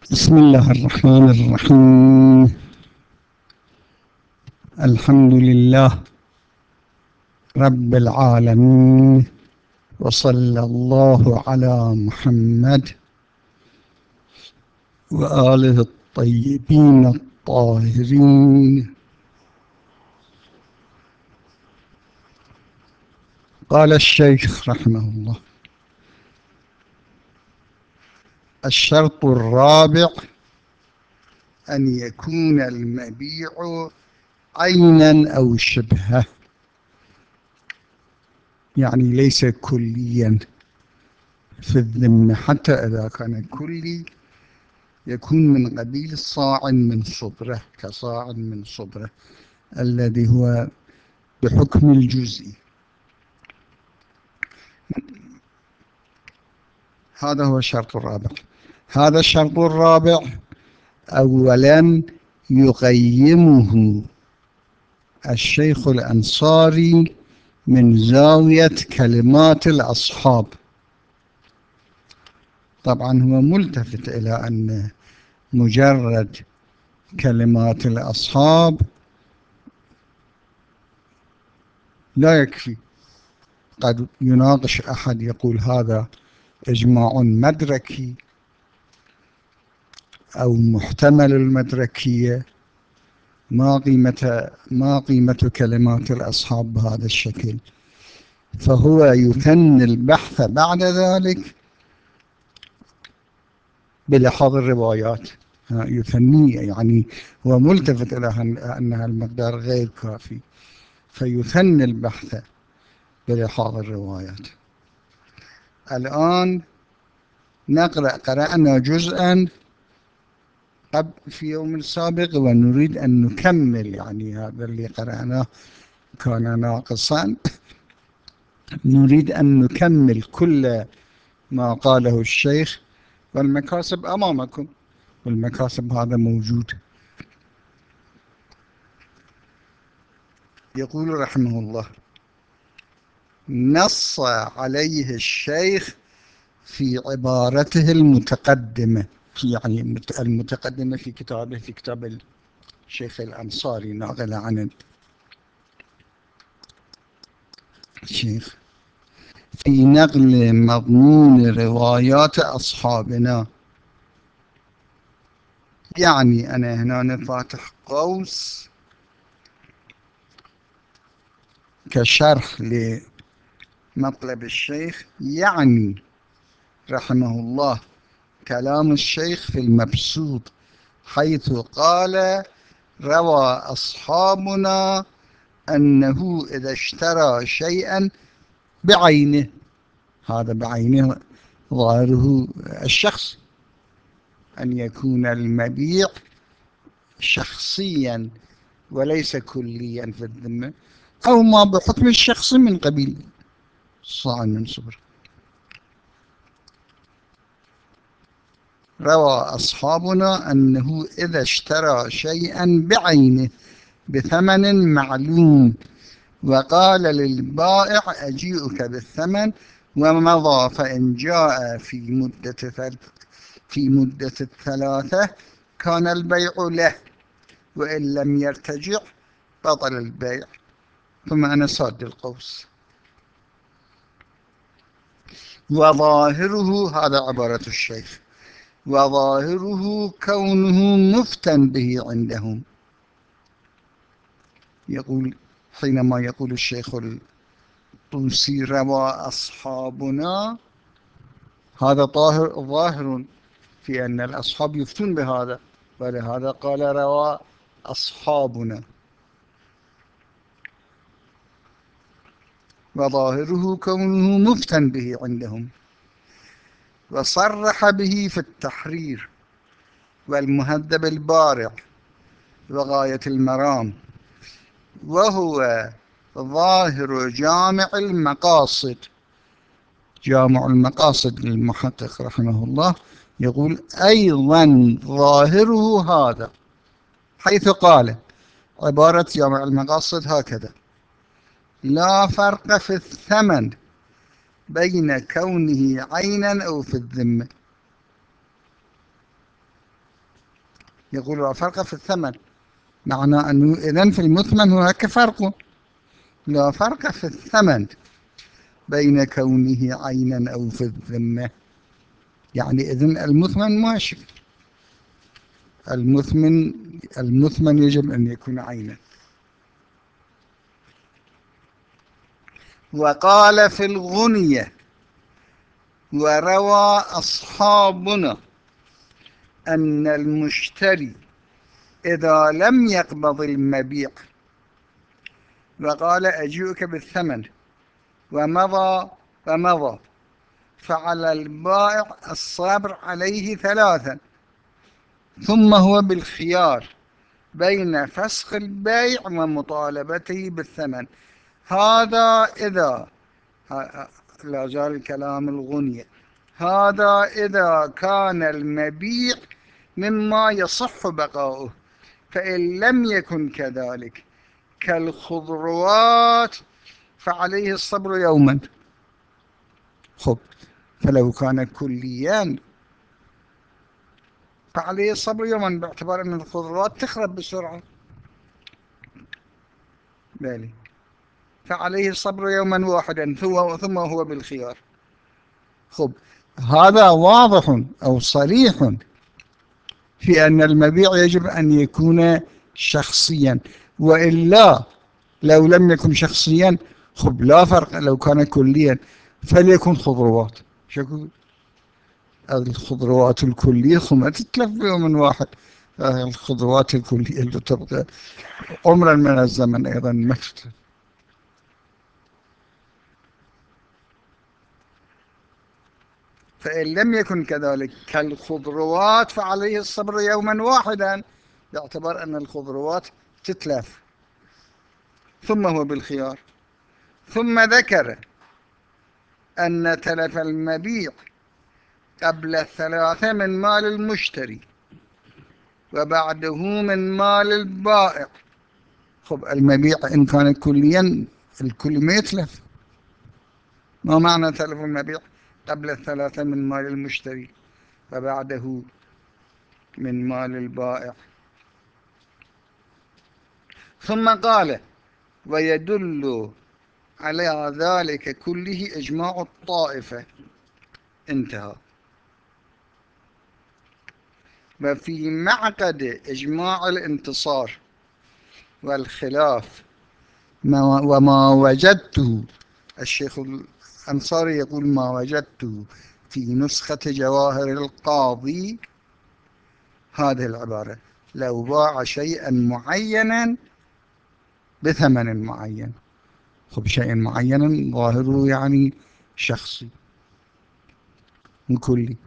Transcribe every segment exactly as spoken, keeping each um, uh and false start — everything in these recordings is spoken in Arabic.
بسم الله الرحمن الرحيم. الحمد لله رب العالمين، وصلى الله على محمد وآله الطيبين الطاهرين. قال الشيخ رحمه الله: الشرط الرابع أن يكون المبيع عينا أو شبهه، يعني ليس كليا في الذمة، حتى إذا كان كلي يكون من قبيل صاع من صبرة، كصاع من صبرة الذي هو بحكم الجزء. هذا هو الشرط الرابع. هذا الشرط الرابع أولا يقيمه الشيخ الأنصاري من زاوية كلمات الأصحاب. طبعا هو ملتفت إلى أن مجرد كلمات الأصحاب لا يكفي. قد يناقش أحد يقول هذا إجماع مدركي أو محتمل المدركية، ما قيمة ما قيمة كلمات الأصحاب بهذا الشكل؟ فهو يثني البحث بعد ذلك بلحاظ الروايات، يثنيه، يعني هو ملتفت إلى أن المقدار غير كافي، فيثني البحث بلحاظ الروايات. الآن نقرأ قرأنا جزءا قبل في يوم سابق ونريد أن نكمل، يعني هذا اللي قرأناه كان ناقصا، نريد أن نكمل كل ما قاله الشيخ. والمكاسب أمامكم، والمكاسب هذا موجود. يقول رحمه الله: نص عليه الشيخ في عبارته المتقدمة، في يعني المتقدمة في كتابه، في كتاب الشيخ الأنصاري ناقل عن الشيخ، في نقل مضمون روايات أصحابنا. يعني أنا هنا فاتح قوس كشرح لمطلب الشيخ، يعني رحمه الله كلام الشيخ في المبسوط، حيث قال: روى أصحابنا أنه إذا اشترى شيئا بعينه. هذا بعينه ظاهره الشخص، أن يكون المبيع شخصيا وليس كليا في الذمة، أو ما بحكم الشخص من قبيل صاع من صبر. روى أصحابنا أنه إذا اشترى شيئا بعينه بثمن معلوم وقال للبائع أجيئك بالثمن ومضى، فإن جاء في مدة في مدة الثلاثة كان البيع له، وإن لم يرتجع بطل البيع. ثم أنا صاد القوس. وظاهره، هذا عبارة الشيخ، وظاهره كونه مفتن به عندهم. يقول حينما يقول الشيخ الطوسي روى أصحابنا، هذا ظاهر ظاهر في أن الأصحاب يفتون بهذا، ولهذا قال روى أصحابنا. وظاهره كونه مفتن به عندهم، وصرح به في التحرير والمهذب البارع وغاية المرام، وهو ظاهر جامع المقاصد. جامع المقاصد للمحقق رحمه الله يقول أيضا ظاهره هذا، حيث قال عبارة جامع المقاصد هكذا: لا فرق في الثمن بين كونه عينا أو في الذمة. يقول لا فرق في الثمن، معنى أنه إذن في المثمن هناك فرق، لا فرق في الثمن بين كونه عينا أو في الذمة. يعني إذن المثمن ماشي، المثمن المثمن يجب أن يكون عينا. وقال في الغنية: وروى أصحابنا أن المشتري إذا لم يقبض المبيع وقال أجيئك بالثمن ومضى فمضى، فعلى البائع الصبر عليه ثلاثا، ثم هو بالخيار بين فسخ البيع ومطالبته بالثمن. هذا إذا، لا زال الكلام الغنية، هذا إذا كان المبيع مما يصح بقاؤه، فإن لم يكن كذلك كالخضروات فعليه الصبر يوما. خب، فلو كان كليا فعليه الصبر يوما باعتبار أن الخضروات تخرب بسرعة، بالي، فعليه الصبر يوما واحدا ثم هو بالخيار. خب، هذا واضح أو صريح في أن المبيع يجب أن يكون شخصيا، وإلا لو لم يكن شخصيا خب لا فرق، لو كان كليا فليكن خضروات. شكو الخضروات الكلية ما تتلف بيوم واحد، الخضروات الكلية اللي تبقى عمرا من الزمن أيضا ما تتلف. فإن لم يكن كذلك كالخضروات فعليه الصبر يوما واحدا باعتبار أن الخضروات تتلف، ثم هو بالخيار. ثم ذكر أن تلف المبيع قبل الثلاثة من مال المشتري وبعده من مال البائع. خب، المبيع إن كان كليا الكل ما يتلف. ما معنى تلف المبيع قبل الثلاثة من مال المشتري وبعده من مال البائع؟ ثم قال: ويدل على ذلك كله إجماع الطائفة. انتهى. وفي معقد إجماع الانتصار والخلاف وما وجدته، الشيخ الأنصاري يقول: ما وجدته في نسخة جواهر القاضي هذه العبارة: لو باع شيئا معينا بثمن معين. خب، شيء معين ظاهره يعني شخصي كلي،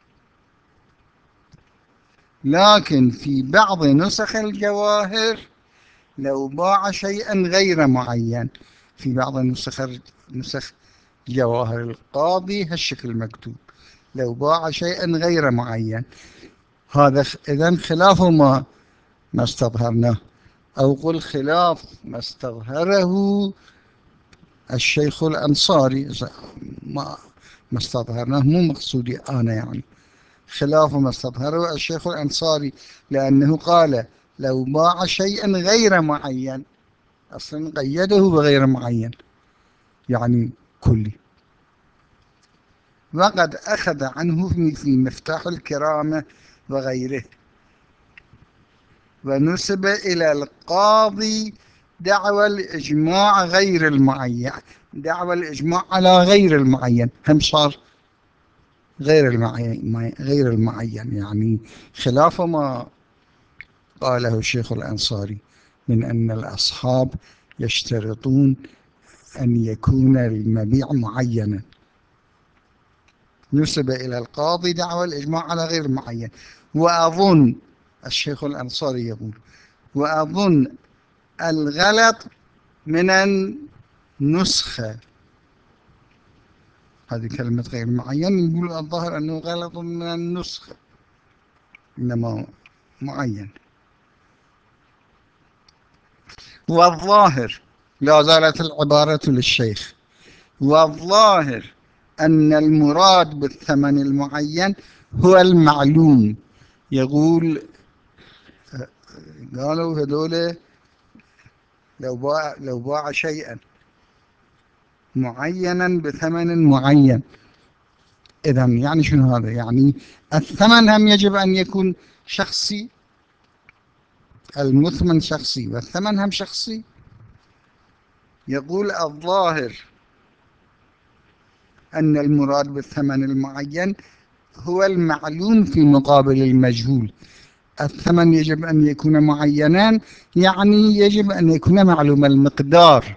لكن في بعض نسخ الجواهر لو باع شيئا غير معين. في بعض النسخ نسخ جواهر القاضي هالشكل مكتوب: لو باع شيئا غير معين. هذا إذن خلاف ما ما استظهرناه، أو قل خلاف ما استظهره الشيخ الأنصاري. ما ما استظهرناه مو مقصودي أنا، يعني خلاف ما استظهره الشيخ الأنصاري، لأنه قال لو باع شيئا غير معين، أصلا قيده بغير معين يعني كلي. وقد أخذ عنه في مفتاح الكرامة وغيره، ونسب إلى القاضي دعوى الإجماع غير المعين، دعوى الإجماع على غير المعين، هم صار غير المعين غير المعين يعني خلاف ما قاله الشيخ الأنصاري من أن الأصحاب يشترطون أن يكون المبيع معينا. نسب إلى القاضي دعوى الإجماع على غير معين. وأظن الشيخ الأنصاري يقول: وأظن الغلط من النسخة. هذه كلمة غير معين، يقول الظاهر أنه غلط من النسخة، إنما معين. والظاهر، لا زالت العبارة للشيخ: والظاهر أن المراد بالثمن المعين هو المعلوم. يقول قالوا هذول لو باع لو باع شيئا معينا بثمن معين. إذا يعني شنو هذا؟ يعني الثمن هم يجب أن يكون شخصي، المثمن شخصي والثمن هم شخصي. يقول الظاهر أن المراد بالثمن المعين هو المعلوم في مقابل المجهول. الثمن يجب أن يكون معينا، يعني يجب أن يكون معلوم المقدار،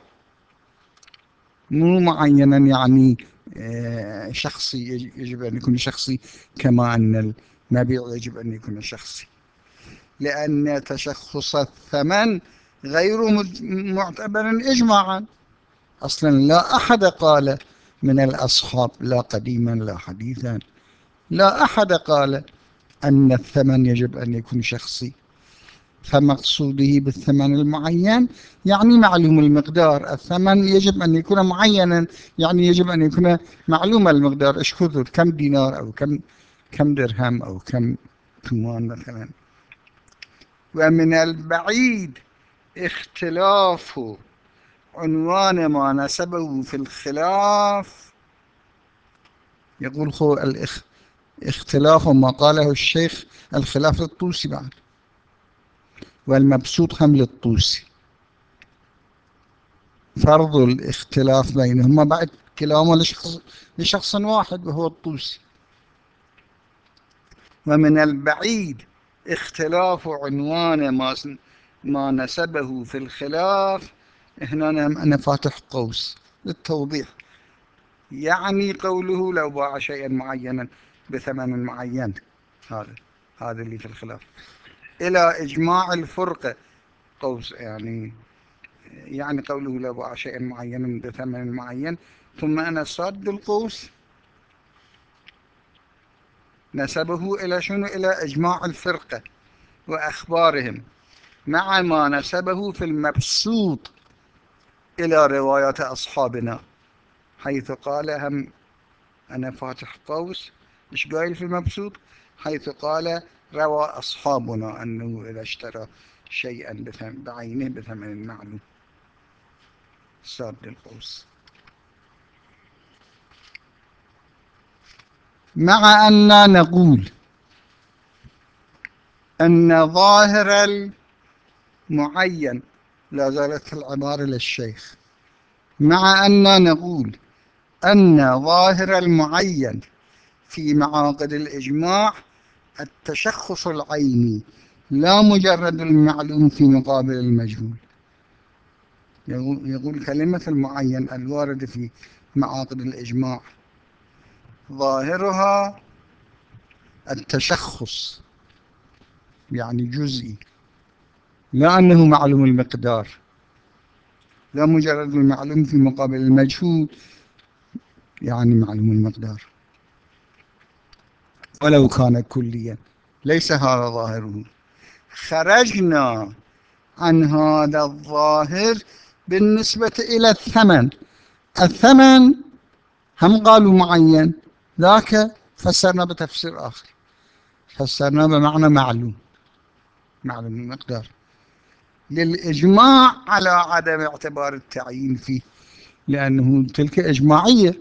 مو معينا يعني شخصي. يجب أن يكون شخصي كما أن المبيع يجب أن يكون شخصي، لأن تشخص الثمن غير معتبر إجماعا. أصلا لا أحد قال من الأصحاب، لا قديما لا حديثا، لا أحد قال أن الثمن يجب أن يكون شخصي. فمقصوده بالثمن المعين يعني معلوم المقدار. الثمن يجب أن يكون معينا، يعني يجب أن يكون معلوم المقدار. إيش كثر، كم دينار أو كم كم درهم أو كم ثمان مثلا. ومن البعيد اختلاف عنوان ما نسبه في الخلاف. يقول خو الاخ اختلاف ما قاله الشيخ الخلاف للطوسي بعد، والمبسوط هم للطوسي. فرض الاختلاف بينهما بعد كلاهما لشخص, لشخص واحد وهو الطوسي. ومن البعيد اختلاف عنوان ما ما نسبه في الخلاف. هنا أنا فاتح قوس للتوضيح، يعني قوله لو باع شيئا معينا بثمن معين، هذا هذا اللي في الخلاف، إلى إجماع الفرقة قوس، يعني يعني قوله لو باع شيئا معينا بثمن معين. ثم أنا صاد القوس نسبه إلى شنو؟ إلى إجماع الفرقة وأخبارهم، مع ما نسبه في المبسوط إلى روايات أصحابنا، حيث قال هم أنا فاتح قوس إيش قايل في المبسوط؟ حيث قال روى أصحابنا أنه إذا اشترى شيئا بعينه بثمن معلوم. ساد القوس. مع أننا نقول أن ظاهر المعين، لا زالت العبارة للشيخ، مع أننا نقول أن ظاهر المعين في معاقد الإجماع التشخص العيني لا مجرد المعلوم في مقابل المجهول. يقول كلمة المعين الواردة في معاقد الإجماع ظاهرها التشخص، يعني جزئي، لا أنه معلوم المقدار، لا مجرد المعلوم في مقابل المجهول يعني معلوم المقدار ولو كان كليا. ليس هذا ظاهره. خرجنا عن هذا الظاهر بالنسبة إلى الثمن. الثمن هم قالوا معين، ذاك فسرنا بتفسير آخر، فسرنا بمعنى معلوم، معلوم المقدار، للإجماع على عدم اعتبار التعيين فيه، لأنه تلك إجماعية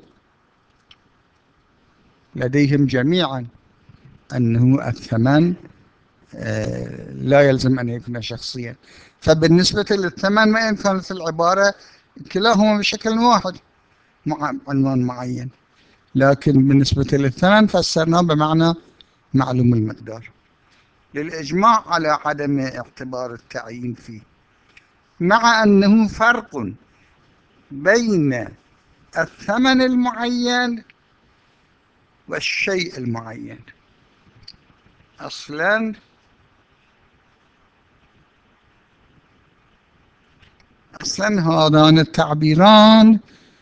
لديهم جميعا أنه الثمن لا يلزم أن يكون شخصيا. فبالنسبة للثمن ما إن كانت العبارة كلاهما بشكل واحد مع عنوان معين، لكن بالنسبة للثمن فسرناه بمعنى معلوم المقدار للإجماع على عدم اعتبار التعيين فيه، مع أنه فرق بين الثمن المعين والشيء المعين. أصلا أصلا هذان التعبيران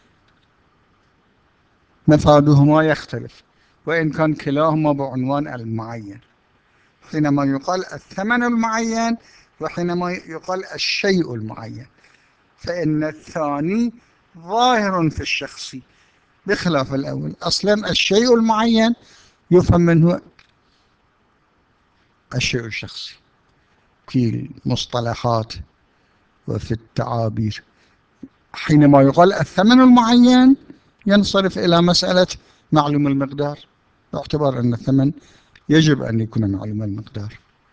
مفادهما يختلف، وإن كان كلاهما بعنوان المعين، حينما يقال الثمن المعين وحينما يقال الشيء المعين، فإن الثاني ظاهر في الشخصي بخلاف الأول. أصلا الشيء المعين يفهم منه الشيء الشخصي، في المصطلحات وفي التعابير. حينما يقال الثمن المعين ينصرف إلى مسألة معلوم المقدار، باعتبار أن الثمن يجب أن يكون معلوم المقدار.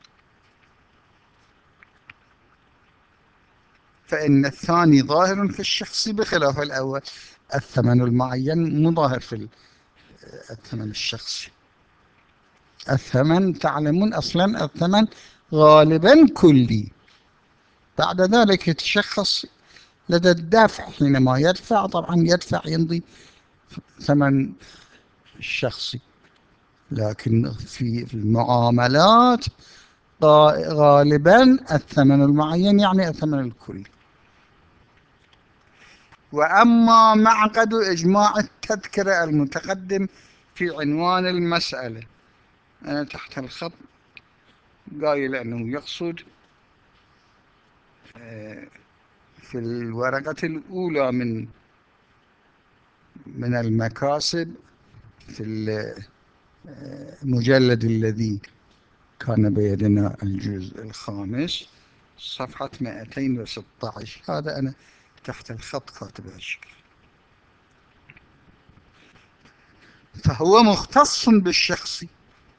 فإن الثاني ظاهر في الشخص بخلاف الأول. الثمن المعين مظاهر في الثمن الشخصي. الثمن تعلمون أصلا الثمن غالبا كلي، بعد ذلك يتشخص لدى الدافع. حينما يدفع طبعا يدفع يمضي ثمن الشخصي، لكن في المعاملات غالبا الثمن المعين يعني الثمن الكلي. وأما معقد إجماع التذكرة المتقدم في عنوان المسألة، أنا تحت الخط قايل أنه يقصد في الورقة الأولى من من المكاسب في المجلد الذي كان بيدنا الجزء الخامس صفحة مئتين وستة عشر. هذا أنا تحت الخط كاتب هالشكل. فهو مختص بالشخصي،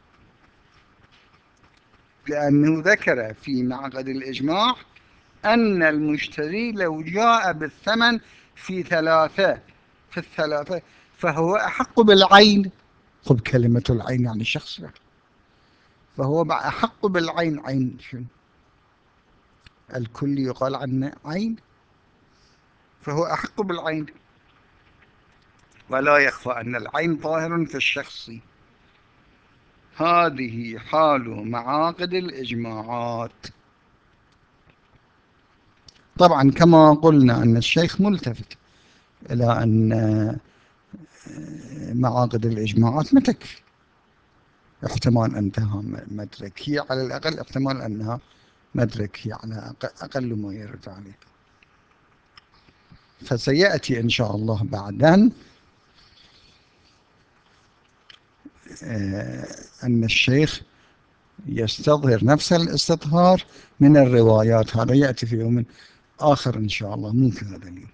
لأنه ذكر في معقد الإجماع أن المشتري لو جاء بالثمن في ثلاثة في الثلاثة فهو أحق بالعين. خذ كلمة العين يعني شخص، فهو أحق بالعين. عين شنو؟ الكل يقال عنه عين، فهو أحق بالعين. ولا يخفى أن العين ظاهر في الشخص. هذه حال معاقد الإجماعات. طبعا كما قلنا أن الشيخ ملتفت إلى أن معاقد الإجماعات ما تكفي، احتمال أنها مدركية، على الأقل احتمال أنها مدركية على أقل ما يرد عليه. فسيأتي إن شاء الله بعدين أن الشيخ يستظهر نفس الاستظهار من الروايات. هذا يأتي في يوم آخر إن شاء الله، مو في هذا اليوم.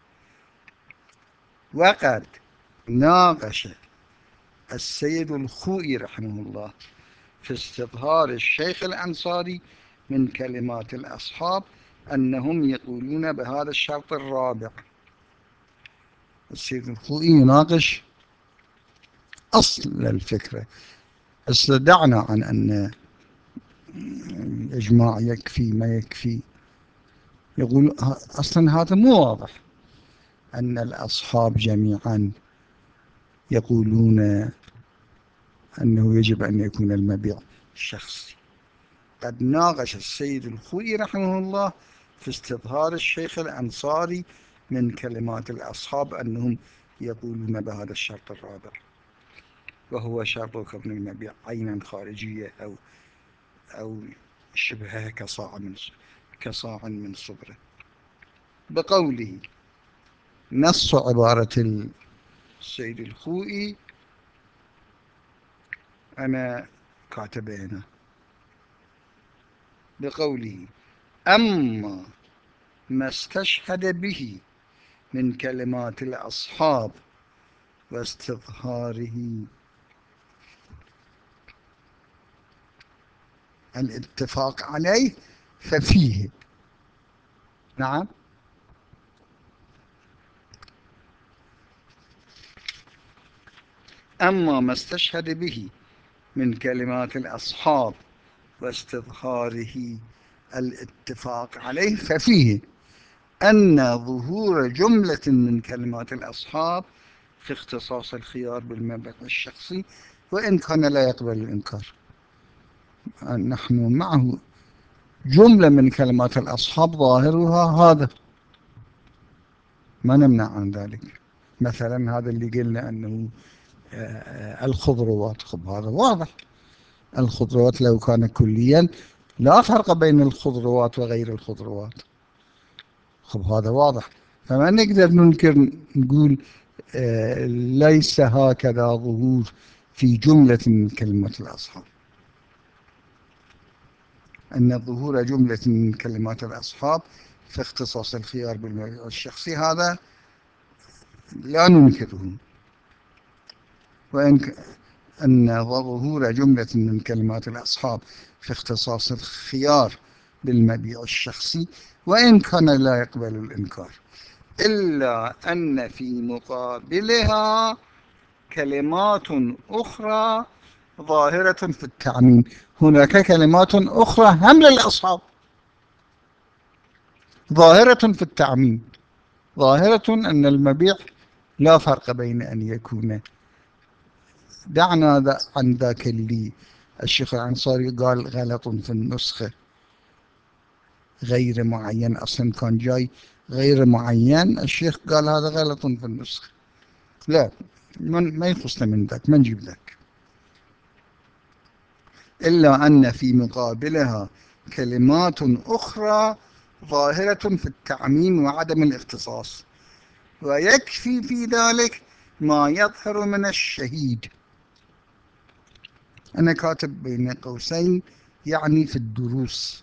وقد ناقش السيد الخوئي رحمه الله في استظهار الشيخ الأنصاري من كلمات الأصحاب أنهم يقولون بهذا الشرط الرابع. السيد الخوئي يناقش أصل الفكرة. استدعنا عن أن الإجماع يكفي ما يكفي، يقول أصلا هذا مو واضح أن الأصحاب جميعا يقولون أنه يجب أن يكون المبيع شخصي. قد ناقش السيد الخوئي رحمه الله في استظهار الشيخ الأنصاري من كلمات الأصحاب أنهم يقولون بهذا الشرط الرابع، وهو شرط كون المبيع عينا خارجية أو أو شبهها كصاع من كصاع من صبره. بقوله نص عبارة السيد الخوئي أنا كاتب هنا، بقوله أما ما استشهد به من كلمات الأصحاب واستظهاره الاتفاق عليه ففيه. نعم، أما ما استشهد به من كلمات الأصحاب واستظهاره الاتفاق عليه ففيه أن ظهور جملة من كلمات الأصحاب في اختصاص الخيار بالمبيع الشخصي وإن كان لا يقبل الإنكار. نحن معه جملة من كلمات الأصحاب ظاهرها هذا، ما نمنع عن ذلك. مثلا هذا اللي قلنا أنه الخضروات، خب هذا واضح. الخضروات لو كان كليا لا فرق بين الخضروات وغير الخضروات، خب هذا واضح. فما نقدر ننكر نقول آه ليس هكذا ظهور في جملة من كلمة الأصحاب. أن ظهور جملة من كلمات الأصحاب في اختصاص الخيار بالمبيع الشخصي هذا لا ننكره، وإن أن ظهور جملة من كلمات الأصحاب في اختصاص الخيار بالمبيع الشخصي وإن كان لا يقبل الإنكار، إلا أن في مقابلها كلمات أخرى ظاهرة في التعميم. هناك كلمات أخرى هم للأصحاب ظاهرة في التعميم، ظاهرة أن المبيع لا فرق بين أن يكون، دعنا عن ذاك اللي الشيخ الأنصاري قال غلط في النسخة غير معين، أصلا كان جاي غير معين، الشيخ قال هذا غلط في النسخة. لا، من ما يخصنا من ذاك، ما نجيب ذاك. إلا أن في مقابلها كلمات أخرى ظاهرة في التعميم وعدم الاختصاص، ويكفي في ذلك ما يظهر من الشهيد. أنا كاتب بين قوسين يعني في الدروس،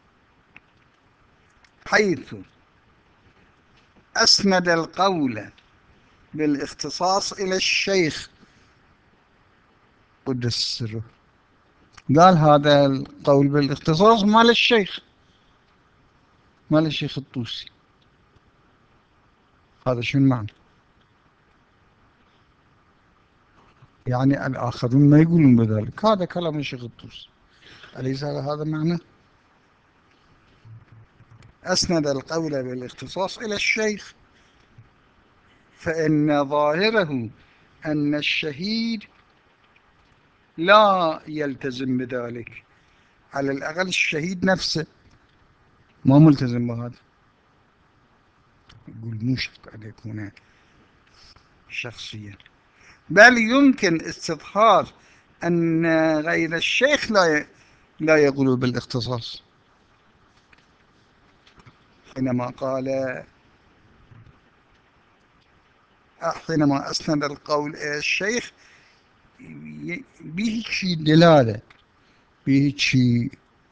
حيث أسند القول بالاختصاص إلى الشيخ قدس سره، قال هذا القول بالاختصاص مال الشيخ، مال الشيخ الطوسي. هذا شو المعنى؟ يعني الآخرون ما يقولون بذلك، هذا كلام الشيخ الطوسي، أليس هذا معنى؟ أسند القول بالاختصاص إلى الشيخ، فإن ظاهره أن الشهيد لا يلتزم بذلك، على الأقل الشهيد نفسه ما ملتزم بهذا. يقول مو شرط أن يكون شخصيا، بل يمكن استظهار أن غير الشيخ لا لا يقول بالاختصاص، حينما قال حينما أسند القول إلى الشيخ به شيء دلالة، به شيء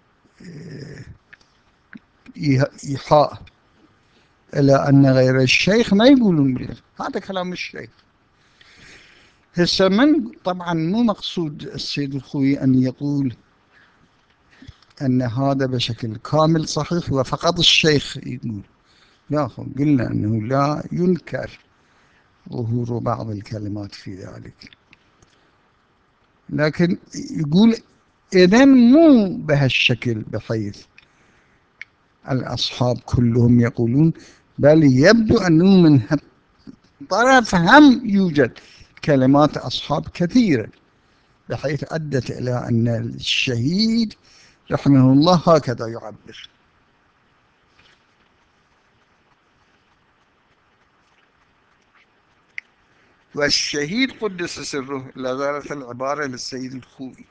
إيحاء إلى أن غير الشيخ ما يقولون به. هذا كلام الشيخ. هسه من طبعا مو مقصود السيد الخوي أن يقول أن هذا بشكل كامل صحيح وفقط الشيخ يقول، لا، قلنا أنه لا ينكر ظهور بعض الكلمات في ذلك، لكن يقول إذن مو بهالشكل بحيث الأصحاب كلهم يقولون، بل يبدو أنه من طرف هم يوجد كلمات أصحاب كثيرة بحيث أدت إلى أن الشهيد رحمه الله هكذا يعبر. والشهيد قدس سره، لا زالت العبارة للسيد الخوئي،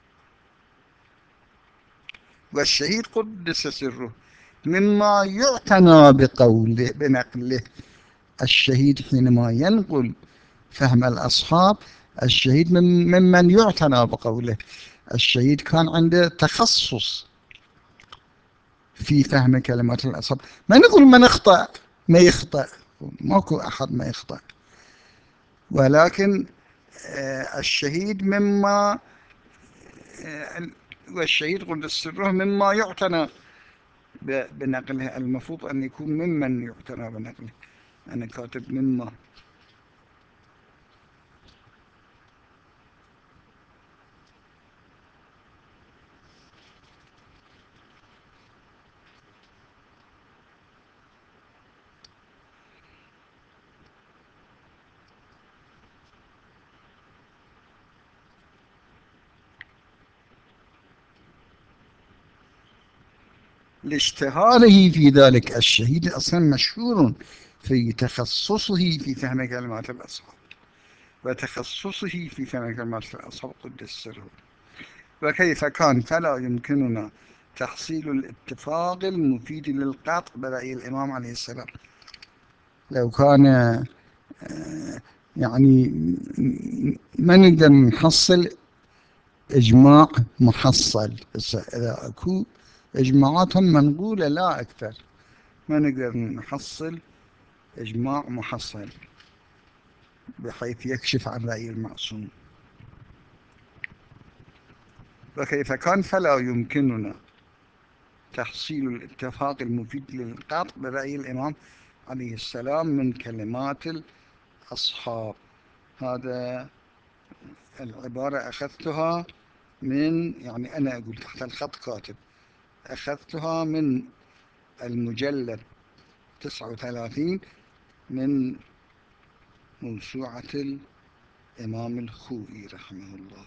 والشهيد قدس سره مما يعتنى بقوله بنقله. الشهيد حينما ينقل فهم الأصحاب، الشهيد من ممن يعتنى بقوله، الشهيد كان عنده تخصص في فهم كلمات الأصحاب. ما نقول من اخطأ ما يخطأ، ماكو أحد ما يخطأ، ولكن الشهيد مما والشهيد قدس سره مما يعتنى بنقله، المفروض أن يكون ممن يعتنى بنقله، أنا كاتب مما. لاشتهاره في ذلك، الشهيد أصلا مشهور في تخصصه في فهم كلمات الأصحاب وتخصصه في فهم كلمات الأصحاب قدس سره، وكيف كان فلا يمكننا تحصيل الاتفاق المفيد للقطع برأي الإمام عليه السلام. لو كان يعني ما نقدر نحصل إجماع محصل، إذا أكو إجماعاتهم منقولة لا أكثر، ما نقدر نحصل إجماع محصل بحيث يكشف عن رأي المعصوم. وكيف كان فلا يمكننا تحصيل الاتفاق المفيد للقطع برأي الإمام عليه السلام من كلمات الأصحاب. هذا العبارة أخذتها من، يعني أنا أقول تحت الخط كاتب، أخذتها من المجلد تسعة وثلاثين من موسوعة الإمام الخوئي رحمه الله.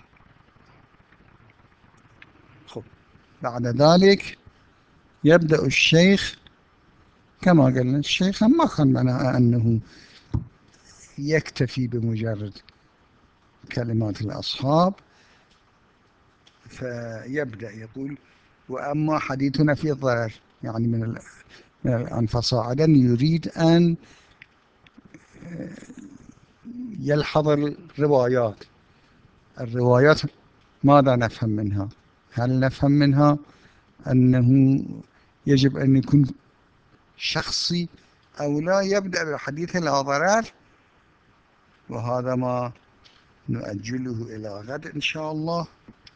خب، بعد ذلك يبدأ الشيخ كما قلنا. الشيخ ما كان معناه أنه يكتفي بمجرد كلمات الأصحاب، فيبدأ يقول: وأما حديثنا في الضرر، يعني من من الآن فصاعدا يريد أن يلحظ الروايات. الروايات ماذا نفهم منها؟ هل نفهم منها أنه يجب أن يكون شخصي أو لا؟ يبدأ بحديث لا ضرر، وهذا ما نؤجله إلى غد إن شاء الله.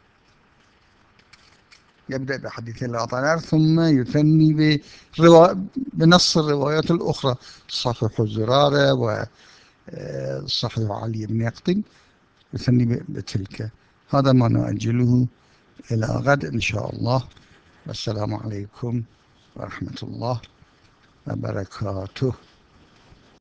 يبدأ بحديث لا ضرر ثم يثني بنص الروايات الأخرى، صحيح الزرارة وصحيح علي بن يقطن، يثني بتلك. هذا ما نؤجله إلى غد إن شاء الله. والسلام عليكم ورحمة الله وبركاته.